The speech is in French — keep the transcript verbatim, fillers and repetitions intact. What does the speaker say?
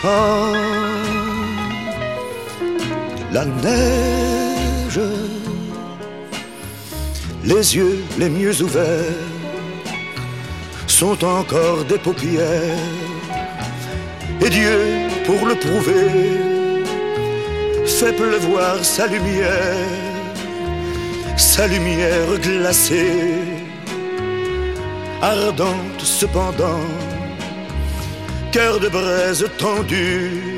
quand la neige, les yeux les mieux ouverts, sont encore des paupières. Et Dieu, pour le prouver, fait pleuvoir sa lumière, sa lumière glacée, ardente cependant, cœur de braise tendu.